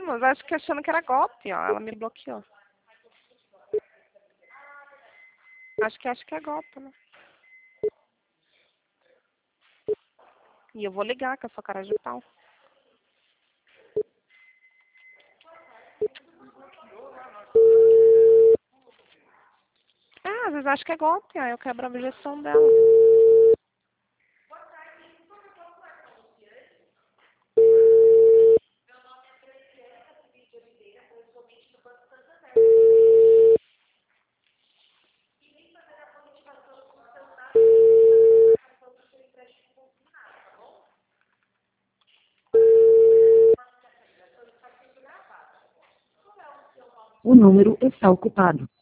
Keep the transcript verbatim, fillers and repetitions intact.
mas acho que achando que era golpe, ó. Ela me bloqueou. Acho que acho que é golpe, né? E eu vou ligar com a sua cara de pau. Ah, às vezes acho que é golpe, aí eu quebro a objeção dela. O número está ocupado.